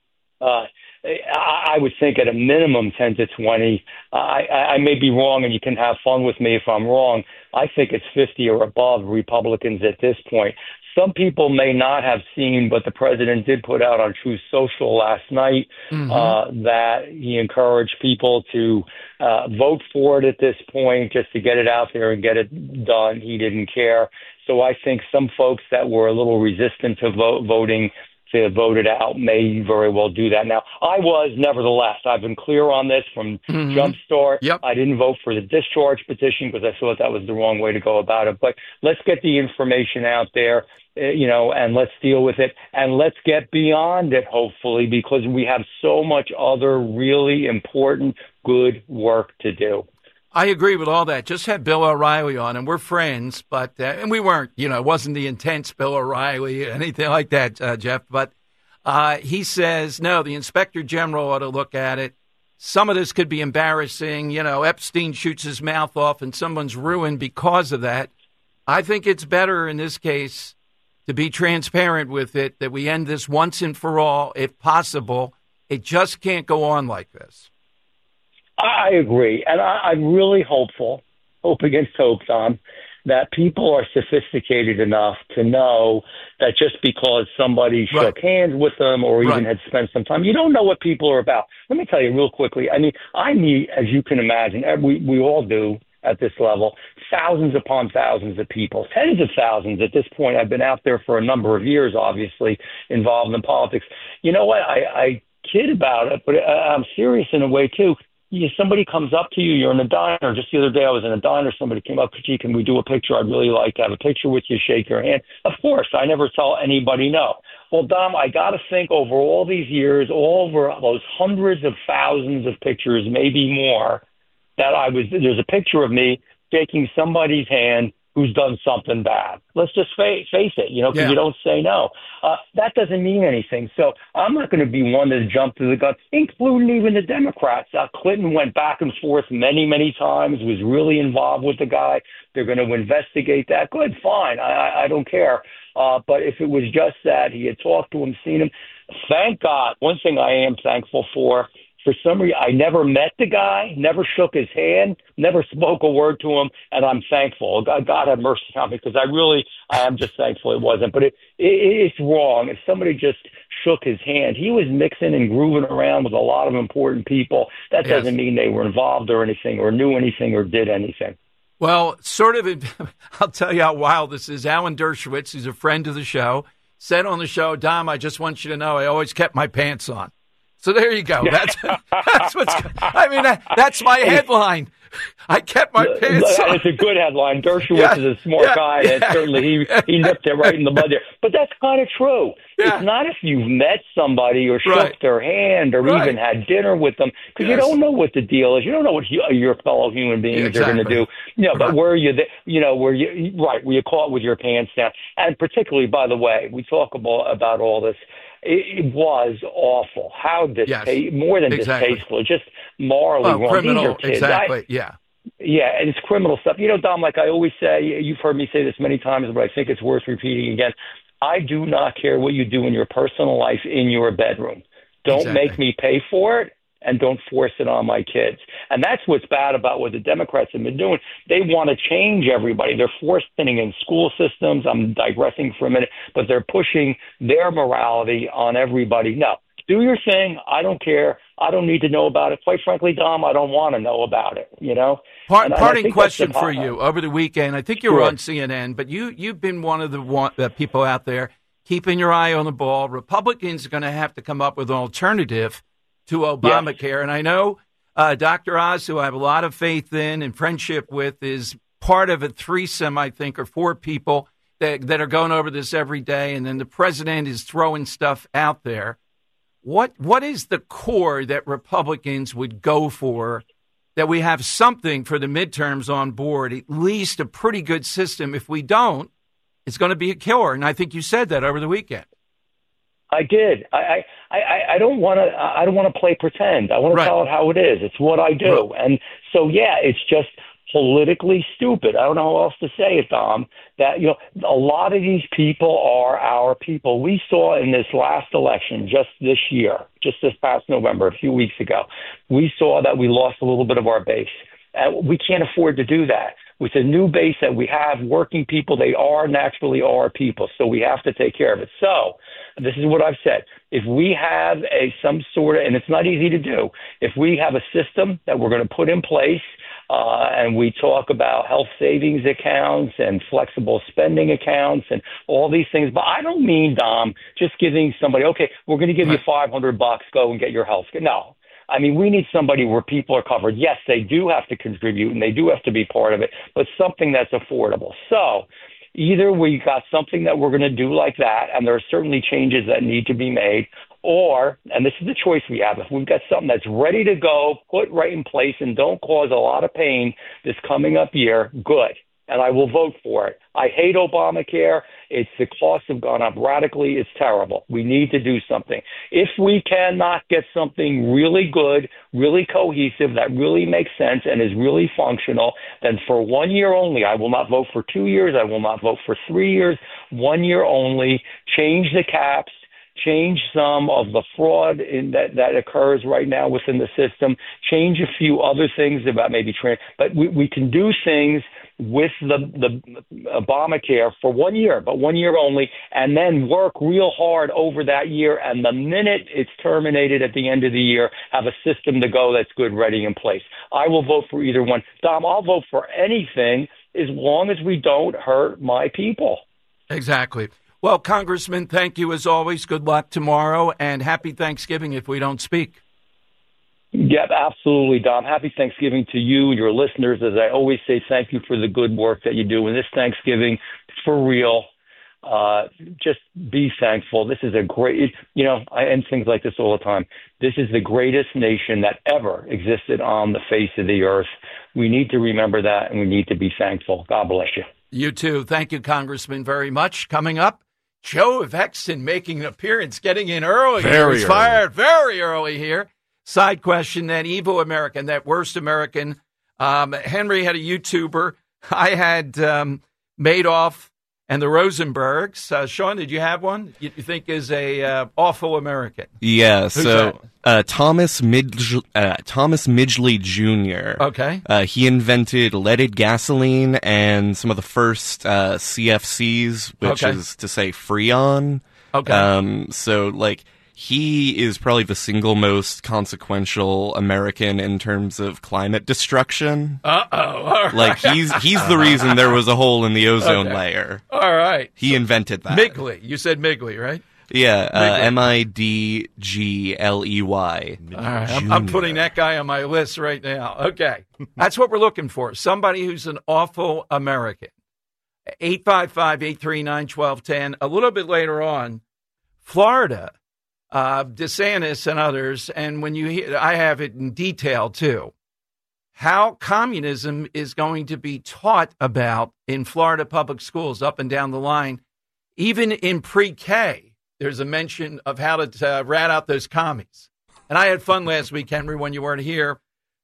I would think at a minimum 10 to 20. I may be wrong, and you can have fun with me if I'm wrong. I think it's 50 or above Republicans at this point. Some people may not have seen, but the president did put out on Truth Social last night that he encouraged people to vote for it at this point, just to get it out there and get it done. He didn't care. So I think some folks that were a little resistant to voting to vote it out may very well do that now. I was, nevertheless. I've been clear on this from Jump Start. Yep. I didn't vote for the discharge petition because I thought that was the wrong way to go about it. But let's get the information out there, and let's deal with it. And let's get beyond it, hopefully, because we have so much other really important, good work to do. I agree with all that. Just had Bill O'Reilly on, and we're friends, but and we weren't, it wasn't the intense Bill O'Reilly, anything like that, Jeff. But he says, no, the inspector general ought to look at it. Some of this could be embarrassing. Epstein shoots his mouth off and someone's ruined because of that. I think it's better in this case to be transparent with it, that we end this once and for all, if possible. It just can't go on like this. I agree. And I'm really hopeful, hope against hope, Tom, that people are sophisticated enough to know that just because somebody shook hands with them or even had spent some time, you don't know what people are about. Let me tell you real quickly. I meet, as you can imagine, we all do at this level, thousands upon thousands of people, tens of thousands at this point. I've been out there for a number of years, obviously, involved in politics. You know what? I kid about it, but I'm serious in a way, too. Somebody comes up to you, you're in a diner. Just the other day I was in a diner, somebody came up, gee, can we do a picture? I'd really like to have a picture with you, shake your hand. Of course, I never tell anybody no. Well, Dom, I got to think over all these years, all over those hundreds of thousands of pictures, maybe more, that there's a picture of me shaking somebody's hand who's done something bad. Let's just face it, because you don't say no. That doesn't mean anything. So I'm not going to be one to jump to the gun, including even the Democrats. Clinton went back and forth many, many times, was really involved with the guy. They're going to investigate that. Good, fine. I don't care. But if it was just that he had talked to him, seen him, thank God. One thing I am thankful for some reason, I never met the guy, never shook his hand, never spoke a word to him, and I'm thankful. God have mercy on me, because I am just thankful it wasn't. But it's wrong. If somebody just shook his hand, he was mixing and grooving around with a lot of important people. That doesn't mean they were involved or anything or knew anything or did anything. Well, I'll tell you how wild this is. Alan Dershowitz, who's a friend of the show, said on the show, Dom, I just want you to know I always kept my pants on. So there you go. That's that's my headline. I kept my pants on. It's a good headline. Dershowitz is a smart guy, and certainly he nipped it right in the bud there. But that's kind of true. Yeah. It's not if you've met somebody or shook their hand or even had dinner with them, because you don't know what the deal is. You don't know what your fellow human beings are going to do. But were you caught with your pants down? And particularly, by the way, we talk about all this. It was awful. How more than distasteful, just morally wrong. Criminal, these are kids. Exactly. Yeah, and it's criminal stuff. Dom, like I always say, you've heard me say this many times, but I think it's worth repeating again. I do not care what you do in your personal life in your bedroom. Don't make me pay for it, and don't force it on my kids. And that's what's bad about what the Democrats have been doing. They want to change everybody. They're forcing in school systems. I'm digressing for a minute, but they're pushing their morality on everybody. No, do your thing. I don't care. I don't need to know about it. Quite frankly, Dom, I don't want to know about it, Parting question for you. Over the weekend, I think you were on CNN, but you've been one of the people out there keeping your eye on the ball. Republicans are going to have to come up with an alternative to Obamacare. And I know Dr. Oz, who I have a lot of faith in and friendship with, is part of a threesome, I think, or four people that are going over this every day. And then the president is throwing stuff out there. What is the core that Republicans would go for, that we have something for the midterms on board, at least a pretty good system? If we don't, it's going to be a killer. And I think you said that over the weekend. I did. I don't want to play pretend. I want to tell it how it is. It's what I do. And so, it's just politically stupid. I don't know how else to say it, Dom, that, a lot of these people are our people. We saw in this last election just this past November, a few weeks ago, we saw that we lost a little bit of our base. We can't afford to do that. With the new base that we have, working people, they are naturally our people. So we have to take care of it. So this is what I've said. If we have some sort of, and it's not easy to do, if we have a system that we're going to put in place, and we talk about health savings accounts and flexible spending accounts and all these things, but I don't mean, Dom, just giving somebody, okay, we're going to give you $500, go and get your health care. No. I mean, we need somebody where people are covered. Yes, they do have to contribute and they do have to be part of it, but something that's affordable. So either we got something that we're going to do like that, and there are certainly changes that need to be made, or, and this is the choice we have, if we've got something that's ready to go, put right in place and don't cause a lot of pain this coming up year, good. And I will vote for it. I hate Obamacare. The costs have gone up radically. It's terrible. We need to do something. If we cannot get something really good, really cohesive, that really makes sense and is really functional, then for 1 year only, I will not vote for 2 years. I will not vote for 3 years. 1 year only. Change the caps. Change some of the fraud that occurs right now within the system. Change a few other things about maybe training. But we can do things with the Obamacare for 1 year, but 1 year only, and then work real hard over that year. And the minute it's terminated at the end of the year, have a system to go that's good, ready, in place. I will vote for either one. Dom, I'll vote for anything as long as we don't hurt my people. Exactly. Well, Congressman, thank you as always. Good luck tomorrow, and happy Thanksgiving if we don't speak. Yeah, absolutely, Dom. Happy Thanksgiving to you and your listeners. As I always say, thank you for the good work that you do. And this Thanksgiving, for real, Just be thankful. This is a great, I end things like this all the time. This is the greatest nation that ever existed on the face of the earth. We need to remember that, and we need to be thankful. God bless you. You too. Thank you, Congressman, very much. Coming up, Joe Exton making an appearance, getting in early. He's fired very early here. Side question, that evil American, that worst American. Henry had a YouTuber. I had Madoff and the Rosenbergs. Sean, did you have one you think is a awful American? Yeah, Who's so Thomas Midgley Jr. Okay. He invented leaded gasoline and some of the first CFCs, which is to say Freon. Okay. So, he is probably the single most consequential American in terms of climate destruction. Uh-oh. He's the reason there was a hole in the ozone layer. All right. He invented that. Midgley. You said Midgley, right? Yeah, Midgley. All right. I'm putting that guy on my list right now. Okay. That's what we're looking for. Somebody who's an awful American. 855-839-1210. A little bit later on, Florida. DeSantis and others, and when you hear, I have it in detail too, how communism is going to be taught about in Florida public schools up and down the line. Even in pre-K, there's a mention of how to rat out those commies. And I had fun last week, Henry, when you weren't here.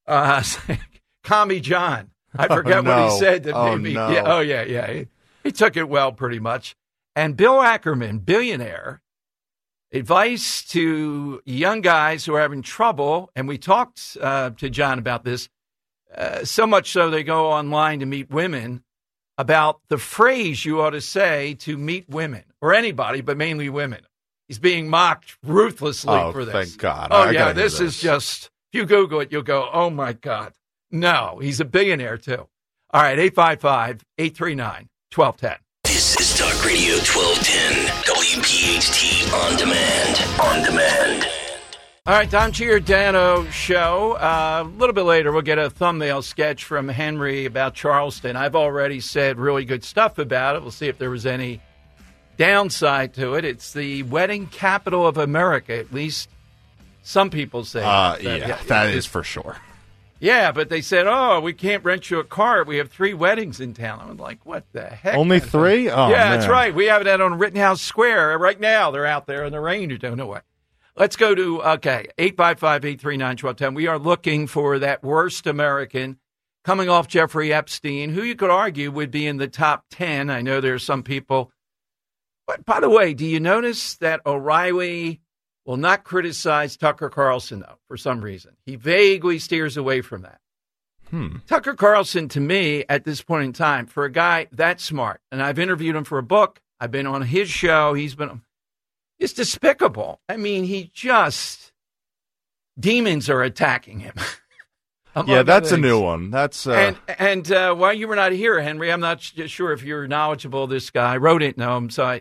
Commie John. I forget what he said. Yeah. He took it well, pretty much. And Bill Ackerman, billionaire, advice to young guys who are having trouble, and we talked to John about this, so much so they go online to meet women, about the phrase you ought to say to meet women, or anybody, but mainly women. He's being mocked ruthlessly for this. Thank God. This is just, if you Google it, you'll go, oh, my God. No, he's a billionaire, too. All right, 855-839-1210. This is Talk Radio 1210, WPHT On Demand. All right, Don Giordano show. A little bit later, we'll get a thumbnail sketch from Henry about Charleston. I've already said really good stuff about it. We'll see if there was any downside to it. It's the wedding capital of America, at least some people say. That is for sure. Yeah, but they said, we can't rent you a car. We have 3 weddings in town. I'm like, what the heck? Only 3? Oh, yeah, man. That's right. We have that on Rittenhouse Square. Right now, they're out there in the rain. You don't know what. Let's go to, 855-839-1210. We are looking for that worst American coming off Jeffrey Epstein, who you could argue would be in the top 10. I know there are some people. But by the way, do you notice that O'Reilly will not criticize Tucker Carlson, though, for some reason? He vaguely steers away from that. Tucker Carlson, to me, at this point in time, for a guy that smart, and I've interviewed him for a book, I've been on his show, it's despicable. I mean, demons are attacking him. Yeah, that's a new one. That's And while you were not here, Henry, I'm not sure if you're knowledgeable of this guy. I wrote it, no, I'm sorry.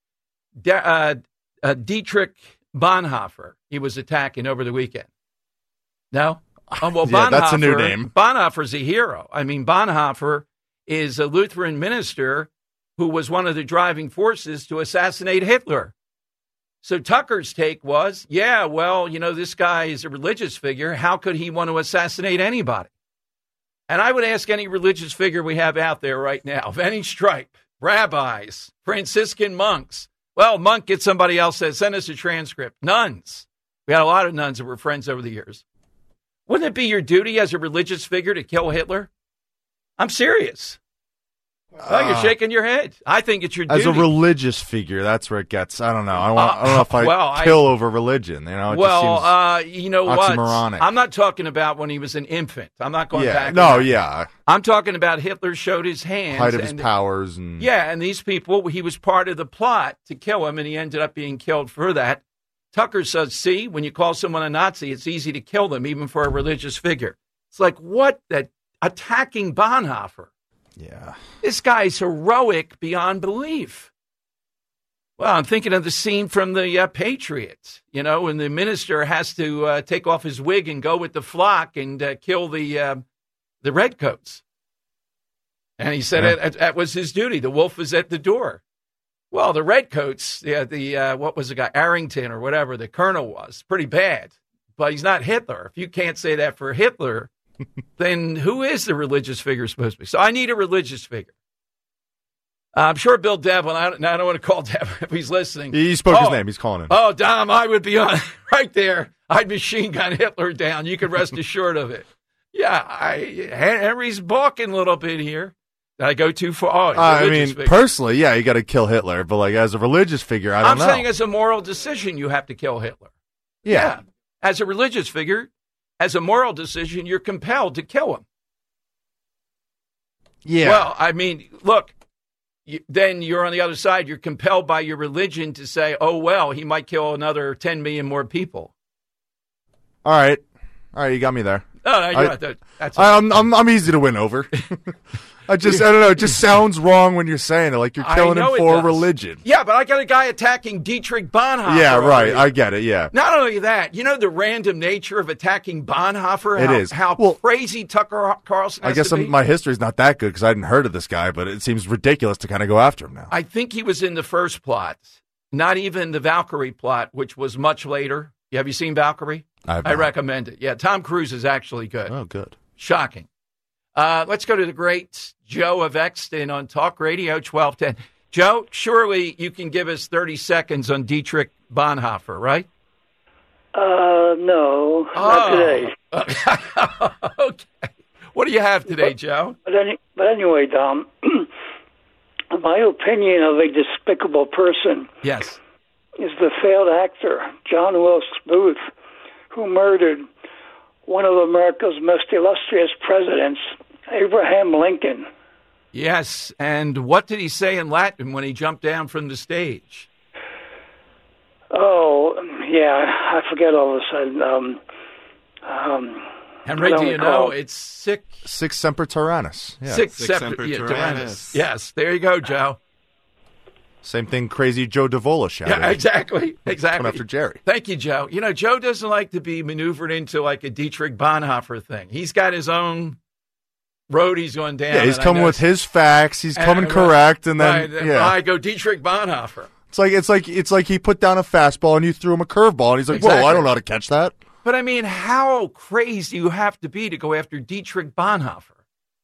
Dietrich Bonhoeffer, he was attacking over the weekend. No? Oh, well, yeah, that's a new name. Bonhoeffer's a hero. I mean, Bonhoeffer is a Lutheran minister who was one of the driving forces to assassinate Hitler. So Tucker's take was, this guy is a religious figure. How could he want to assassinate anybody? And I would ask any religious figure we have out there right now, of any stripe, rabbis, Franciscan monks. Well, monk, get somebody else that send us a transcript. Nuns. We had a lot of nuns that were friends over the years. Wouldn't it be your duty as a religious figure to kill Hitler? I'm serious. Oh, you're shaking your head. I think it's your duty. As a religious figure, that's where it gets, I don't know. I don't know if I kill over religion. You know what? Oxymoronic. I'm not talking about when he was an infant. I'm not going back. I'm talking about Hitler showed his hands. Height of his powers. And these people, he was part of the plot to kill him, and he ended up being killed for that. Tucker says, see, when you call someone a Nazi, it's easy to kill them, even for a religious figure. It's like, what? That attacking Bonhoeffer. Yeah. This guy's heroic beyond belief. Well, I'm thinking of the scene from the Patriots, when the minister has to take off his wig and go with the flock and kill the redcoats. And he said that was his duty. The wolf is at the door. Well, the Redcoats, what was the guy, Arrington or whatever the colonel was, pretty bad. But he's not Hitler. If you can't say that for Hitler, then who is the religious figure supposed to be? So I need a religious figure. I'm sure Bill Devlin, I don't want to call Devlin if he's listening. He spoke his name. He's calling him. Oh, Dom, I would be on right there. I'd machine gun Hitler down. You can rest assured of it. Yeah, Henry's balking a little bit here. Did I go too far? I mean, personally, yeah, you got to kill Hitler. But like as a religious figure, I don't know. I'm saying as a moral decision, you have to kill Hitler. Yeah. As a religious figure, as a moral decision, you're compelled to kill him. Yeah. Well, I mean, look, then you're on the other side. You're compelled by your religion to say, oh, well, he might kill another 10 million more people. All right, you got me there. No, you're right. That's I'm easy to win over. I don't know. It just sounds wrong when you're saying it, like you're killing him for religion. Yeah, but I got a guy attacking Dietrich Bonhoeffer. Yeah, right. I get it, yeah. Not only that, you know the random nature of attacking Bonhoeffer? It is. How crazy Tucker Carlson has to be? My history's not that good because I hadn't heard of this guy, but it seems ridiculous to kind of go after him now. I think he was in the first plot, not even the Valkyrie plot, which was much later. Have you seen Valkyrie? I recommend it. Yeah, Tom Cruise is actually good. Oh, good. Shocking. Let's go to the great Joe of Exton on Talk Radio 1210. Joe, surely you can give us 30 seconds on Dietrich Bonhoeffer, right? No, not today. Okay. What do you have today, Joe? But anyway, Dom, my opinion of a despicable person is the failed actor, John Wilkes Booth, who murdered one of America's most illustrious presidents, Abraham Lincoln. Yes, and what did he say in Latin when he jumped down from the stage? Oh, yeah, I forget all of a sudden. Henry, do you know? It's Sic Semper Tyrannis. Yeah. Sic Semper Tyrannis. Yes, there you go, Joe. Same thing crazy Joe Davola shouted. Yeah, exactly. Come after Jerry. Thank you, Joe. You know, Joe doesn't like to be maneuvered into like a Dietrich Bonhoeffer thing. He's got his own road he's going down. Yeah, he's coming with his facts. He's coming correct, and then I go Dietrich Bonhoeffer. It's like he put down a fastball and you threw him a curveball, and he's like, "Whoa, I don't know how to catch that." But I mean, how crazy you have to be to go after Dietrich Bonhoeffer?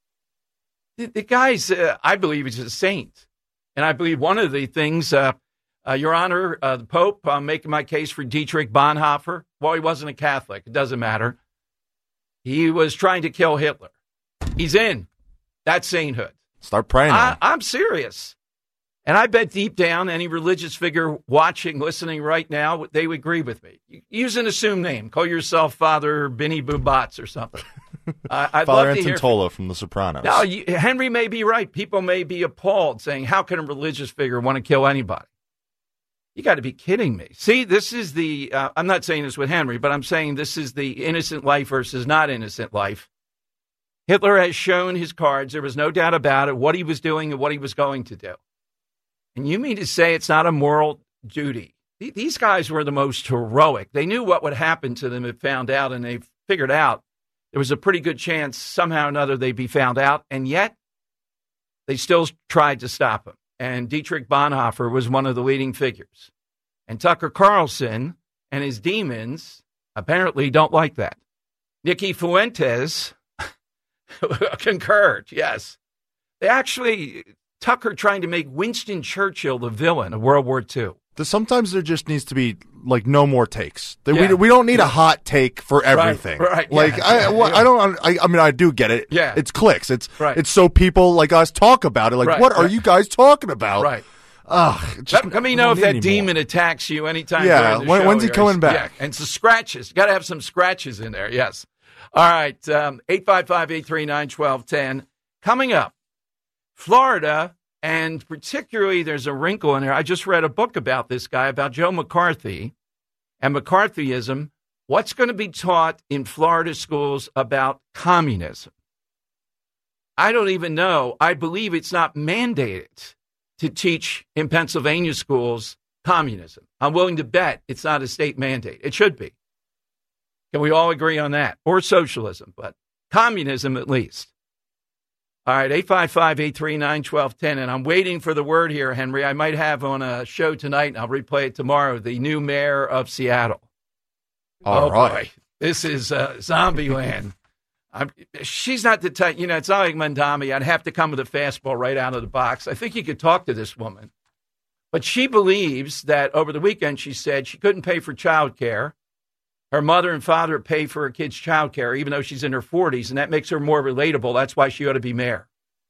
The guy's, I believe, he's a saint. And I believe one of the things, Your Honor, the Pope, I'm making my case for Dietrich Bonhoeffer. Well, he wasn't a Catholic. It doesn't matter. He was trying to kill Hitler. He's in. That's sainthood. Start praying. I'm serious. And I bet deep down any religious figure watching, listening right now, they would agree with me. Use an assumed name. Call yourself Father Benny Boobats or something. I'd Father love to hear Antontolo from The Sopranos. No, Henry may be right. People may be appalled, saying, how can a religious figure want to kill anybody? You got to be kidding me. See, this is the, I'm not saying this with Henry, but I'm saying this is the innocent life versus not innocent life. Hitler has shown his cards. There was no doubt about it, what he was doing and what he was going to do. And you mean to say it's not a moral duty? These guys were the most heroic. They knew what would happen to them if found out, and they figured out there was a pretty good chance somehow or another they'd be found out, and yet they still tried to stop him. And Dietrich Bonhoeffer was one of the leading figures. And Tucker Carlson and his demons apparently don't like that. Nicky Fuentes concurred, yes. They actually, Tucker trying to make Winston Churchill the villain of World War II. Sometimes there just needs to be like no more takes. We don't need a hot take for everything. Right. Like I mean I do get it. Yeah. It's clicks. It's so people like us talk about it. Like what are you guys talking about? Right. Let me know if that demon attacks you anytime. Yeah. When's he coming back? Yeah. And some scratches. You got to have some scratches in there. Yes. All right. 855-839-1210. Coming up, Florida. And particularly, there's a wrinkle in there. I just read a book about this guy, about Joe McCarthy and McCarthyism. What's going to be taught in Florida schools about communism? I don't even know. I believe it's not mandated to teach in Pennsylvania schools communism. I'm willing to bet it's not a state mandate. It should be. Can we all agree on that? Or socialism, but communism at least. All right, 855-839-1210, and I'm waiting for the word here, Henry. I might have on a show tonight, and I'll replay it tomorrow, the new mayor of Seattle. All right. Boy. This is zombie land. She's not the type, it's not like Mandami. I'd have to come with a fastball right out of the box. I think you could talk to this woman. But she believes that over the weekend, she said she couldn't pay for child care. Her mother and father pay for her kids' child care, even though she's in her 40s, and that makes her more relatable. That's why she ought to be mayor.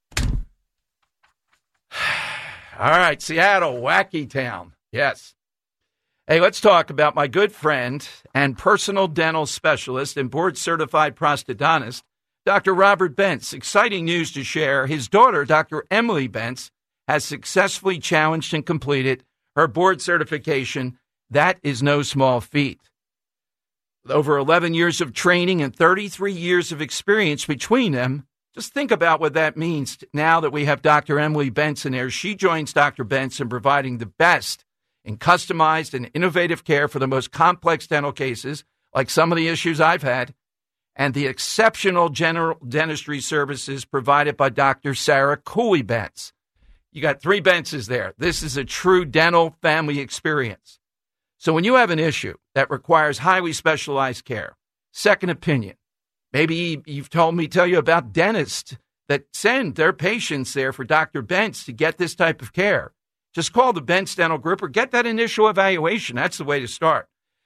All right, Seattle, wacky town. Yes. Hey, let's talk about my good friend and personal dental specialist and board-certified prosthodontist, Dr. Robert Bentz. Exciting news to share. His daughter, Dr. Emily Bentz, has successfully challenged and completed her board certification. That is no small feat. With over 11 years of training and 33 years of experience between them, just think about what that means now that we have Dr. Emily Bentz in there. She joins Dr. Bentz in providing the best in customized and innovative care for the most complex dental cases, like some of the issues I've had, and the exceptional general dentistry services provided by Dr. Sarah Cooley Bentz. You got 3 Bentzes there. This is a true dental family experience. So when you have an issue that requires highly specialized care, second opinion, maybe you've tell you about dentists that send their patients there for Dr. Bentz to get this type of care. Just call the Bentz Dental Group or get that initial evaluation. That's the way to start.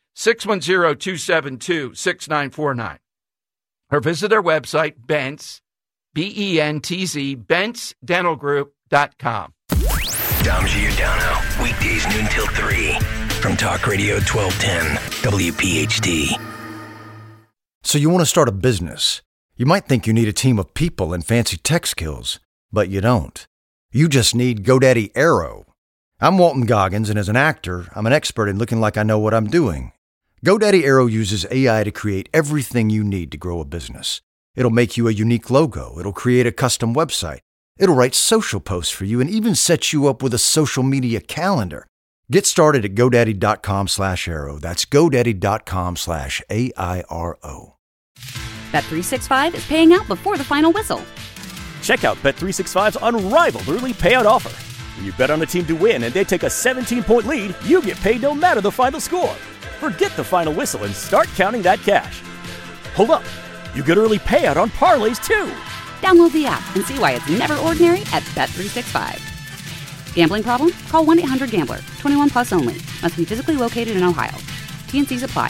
610-272-6949. Or visit their website, Bentz, B-E-N-T-Z, BentzDentalGroup.com. Dom Giordano, weekdays noon till 3 from Talk Radio 1210, WPHT. So you want to start a business. You might think you need a team of people and fancy tech skills, but you don't. You just need GoDaddy Aero. I'm Walton Goggins, and as an actor, I'm an expert in looking like I know what I'm doing. GoDaddy Aero uses AI to create everything you need to grow a business. It'll make you a unique logo. It'll create a custom website. It'll write social posts for you and even set you up with a social media calendar. Get started at GoDaddy.com/Aero. That's GoDaddy.com/AIRO. Bet365 is paying out before the final whistle. Check out Bet365's unrivaled early payout offer. When you bet on a team to win and they take a 17-point lead, you get paid no matter the final score. Forget the final whistle and start counting that cash. Hold up. You get early payout on parlays, too. Download the app and see why it's never ordinary at Bet365. Gambling problem? Call 1-800-GAMBLER. 21 plus only. Must be physically located in Ohio. T&Cs apply.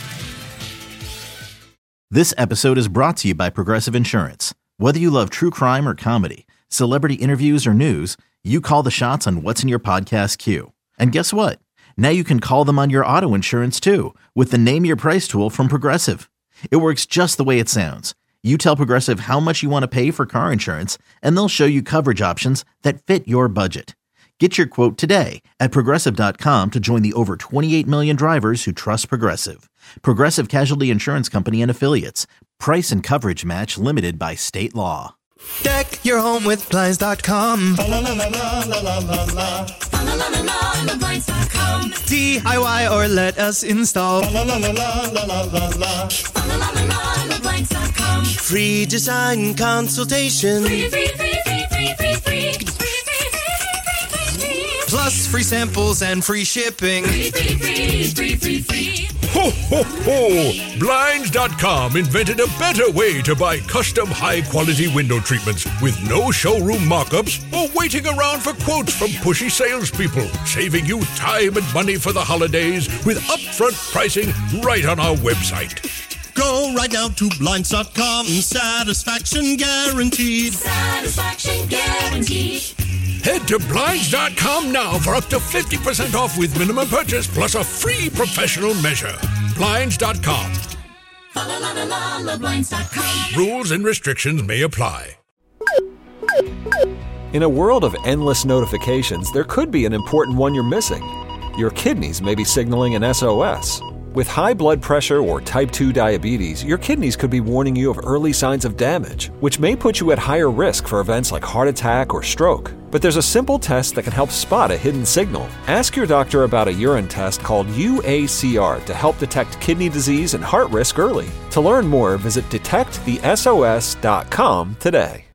This episode is brought to you by Progressive Insurance. Whether you love true crime or comedy, celebrity interviews or news, you call the shots on what's in your podcast queue. And guess what? Now you can call them on your auto insurance too with the Name Your Price tool from Progressive. It works just the way it sounds. You tell Progressive how much you want to pay for car insurance, and they'll show you coverage options that fit your budget. Get your quote today at Progressive.com to join the over 28 million drivers who trust Progressive. Progressive Casualty Insurance Company and Affiliates. Price and coverage match limited by state law. Deck your home with Blinds.com. DIY or let us install. Free design consultation. Plus free samples and free shipping. Ho, ho, ho! Blinds.com invented a better way to buy custom high-quality window treatments with no showroom mock-ups or waiting around for quotes from pushy salespeople, saving you time and money for the holidays with upfront pricing right on our website. Go right now to Blinds.com. Satisfaction guaranteed. Satisfaction guaranteed. Head to Blinds.com now for up to 50% off with minimum purchase plus a free professional measure. Blinds.com. Rules and restrictions may apply. In a world of endless notifications, there could be an important one you're missing. Your kidneys may be signaling an SOS. With high blood pressure or type 2 diabetes, your kidneys could be warning you of early signs of damage, which may put you at higher risk for events like heart attack or stroke. But there's a simple test that can help spot a hidden signal. Ask your doctor about a urine test called UACR to help detect kidney disease and heart risk early. To learn more, visit detectthesos.com today.